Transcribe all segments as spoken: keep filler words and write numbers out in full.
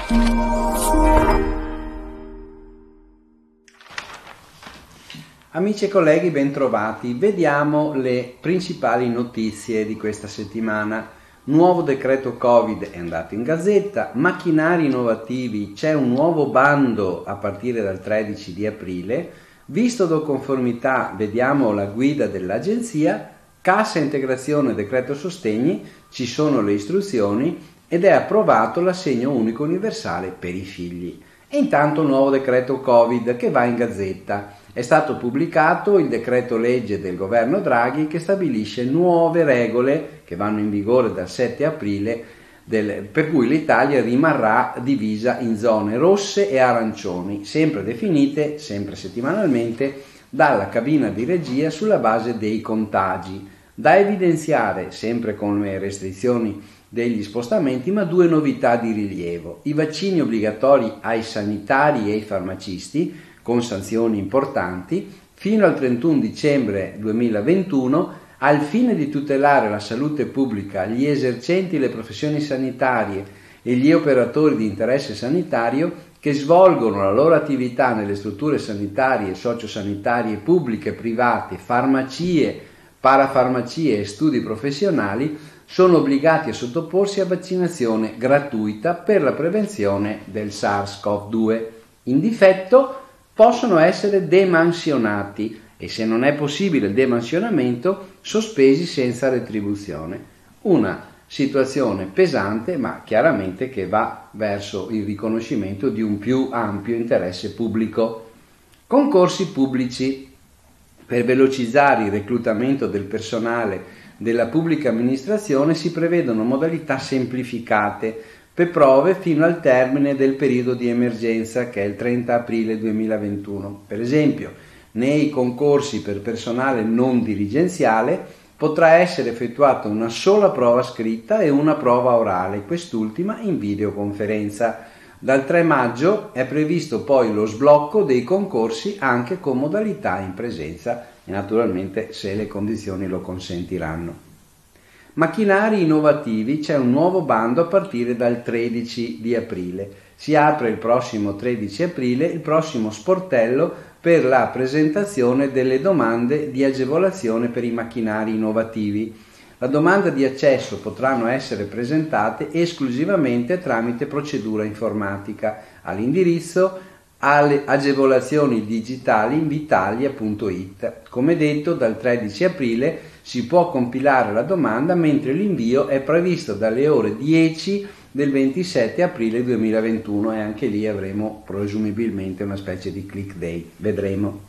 Amici e colleghi, bentrovati. Vediamo le principali notizie di questa settimana. Nuovo decreto Covid è andato in gazzetta, macchinari innovativi, c'è un nuovo bando a partire dal tredici di aprile, visto do conformità, vediamo la guida dell'agenzia, cassa integrazione decreto sostegni, ci sono le istruzioni ed è approvato l'assegno unico universale per i figli. E intanto nuovo decreto Covid che va in gazzetta. È stato pubblicato il decreto legge del governo Draghi che stabilisce nuove regole che vanno in vigore dal sette aprile, del, per cui l'Italia rimarrà divisa in zone rosse e arancioni, sempre definite, sempre settimanalmente, dalla cabina di regia sulla base dei contagi. Da evidenziare, sempre con le restrizioni degli spostamenti, ma due novità di rilievo: i vaccini obbligatori ai sanitari e ai farmacisti, con sanzioni importanti, fino al trentuno dicembre duemilaventuno, al fine di tutelare la salute pubblica, gli esercenti le professioni sanitarie e gli operatori di interesse sanitario che svolgono la loro attività nelle strutture sanitarie e sociosanitarie pubbliche, private, farmacie, parafarmacie e studi professionali, sono obbligati a sottoporsi a vaccinazione gratuita per la prevenzione del SARS-CoV due. In difetto possono essere demansionati e, se non è possibile il demansionamento, sospesi senza retribuzione. Una situazione pesante, ma chiaramente che va verso il riconoscimento di un più ampio interesse pubblico. Concorsi pubblici. Per velocizzare il reclutamento del personale della pubblica amministrazione si prevedono modalità semplificate per prove fino al termine del periodo di emergenza, che è il trenta aprile duemilaventuno. Per esempio, nei concorsi per personale non dirigenziale potrà essere effettuata una sola prova scritta e una prova orale, quest'ultima in videoconferenza. Dal tre maggio è previsto poi lo sblocco dei concorsi anche con modalità in presenza e naturalmente se le condizioni lo consentiranno. Macchinari innovativi, c'è un nuovo bando a partire dal tredici di aprile. Si apre il prossimo tredici aprile il prossimo sportello per la presentazione delle domande di agevolazione per i macchinari innovativi. La domanda di accesso potranno essere presentate esclusivamente tramite procedura informatica all'indirizzo alle agevolazioni digitali invitalia punto it. Come detto, dal tredici aprile si può compilare la domanda, mentre l'invio è previsto dalle ore dieci del ventisette aprile duemilaventuno e anche lì avremo presumibilmente una specie di click day, vedremo.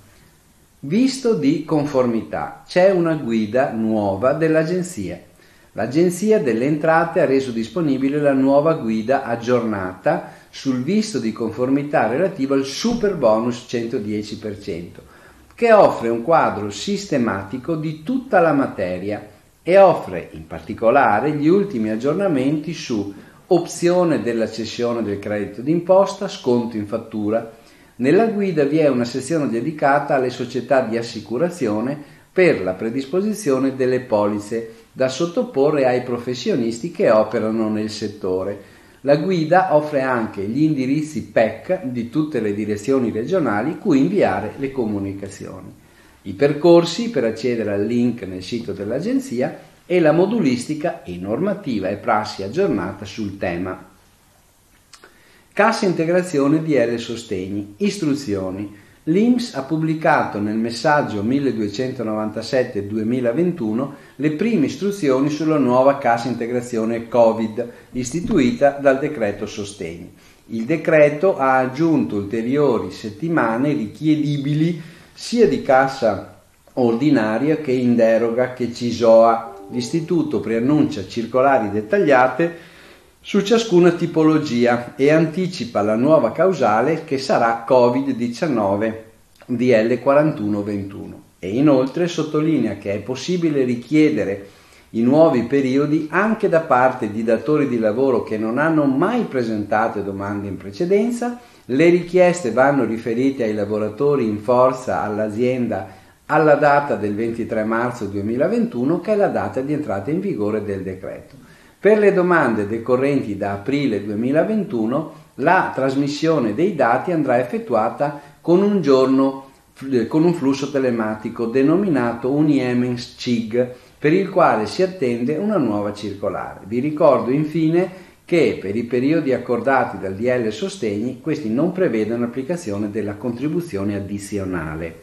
Visto di conformità, c'è una guida nuova dell'agenzia. L'Agenzia delle Entrate ha reso disponibile la nuova guida aggiornata sul visto di conformità relativo al super bonus centodieci per cento, che offre un quadro sistematico di tutta la materia e offre in particolare gli ultimi aggiornamenti su opzione della cessione del credito d'imposta, sconto in fattura. Nella guida vi è una sezione dedicata alle società di assicurazione per la predisposizione delle polizze da sottoporre ai professionisti che operano nel settore. La guida offre anche gli indirizzi P E C di tutte le direzioni regionali cui inviare le comunicazioni, i percorsi per accedere al link nel sito dell'agenzia e la modulistica e normativa e prassi aggiornata sul tema. Cassa integrazione D L sostegni. Istruzioni. L'I N P S ha pubblicato nel messaggio milleduecentonovantasette duemilaventuno le prime istruzioni sulla nuova cassa integrazione Covid istituita dal decreto sostegni. Il decreto ha aggiunto ulteriori settimane richiedibili sia di cassa ordinaria che in deroga che C I S O A. L'istituto preannuncia circolari dettagliate su ciascuna tipologia e anticipa la nuova causale che sarà Covid diciannove D L quarantuno ventuno e inoltre sottolinea che è possibile richiedere i nuovi periodi anche da parte di datori di lavoro che non hanno mai presentato domande in precedenza. Le richieste vanno riferite ai lavoratori in forza all'azienda alla data del ventitré marzo duemilaventuno, che è la data di entrata in vigore del decreto. Per le domande decorrenti da aprile duemilaventuno la trasmissione dei dati andrà effettuata con un giorno con un flusso telematico denominato Uniemens C I G, per il quale si attende una nuova circolare. Vi ricordo infine che per i periodi accordati dal D L Sostegni questi non prevedono applicazione della contribuzione addizionale.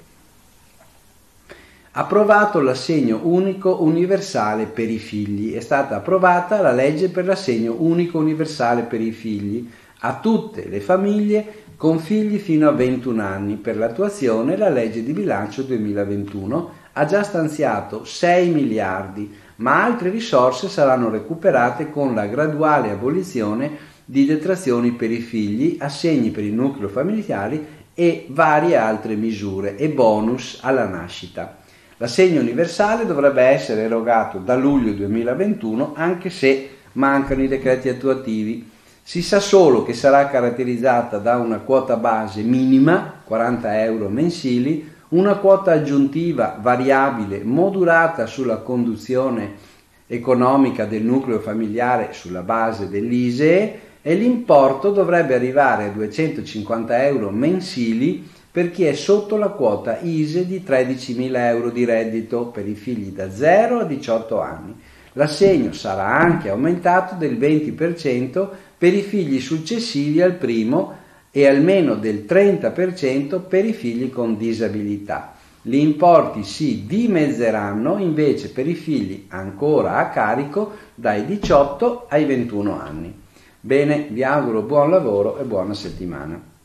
Approvato l'assegno unico universale per i figli. È stata approvata la legge per l'assegno unico universale per i figli a tutte le famiglie con figli fino a ventuno anni. Per l'attuazione la legge di bilancio duemilaventuno ha già stanziato sei miliardi, ma altre risorse saranno recuperate con la graduale abolizione di detrazioni per i figli, assegni per il nucleo familiare e varie altre misure e bonus alla nascita. L'assegno universale dovrebbe essere erogato da luglio duemilaventuno, anche se mancano i decreti attuativi. Si sa solo che sarà caratterizzata da una quota base minima, quaranta euro mensili, una quota aggiuntiva variabile modulata sulla conduzione economica del nucleo familiare sulla base dell'I S E E, e l'importo dovrebbe arrivare a duecentocinquanta euro mensili per chi è sotto la quota I S E E di tredicimila euro di reddito per i figli da zero a diciotto anni. L'assegno sarà anche aumentato del venti per cento per i figli successivi al primo e almeno del trenta per cento per i figli con disabilità. Gli importi si dimezzeranno invece per i figli ancora a carico dai diciotto ai ventuno anni. Bene, vi auguro buon lavoro e buona settimana.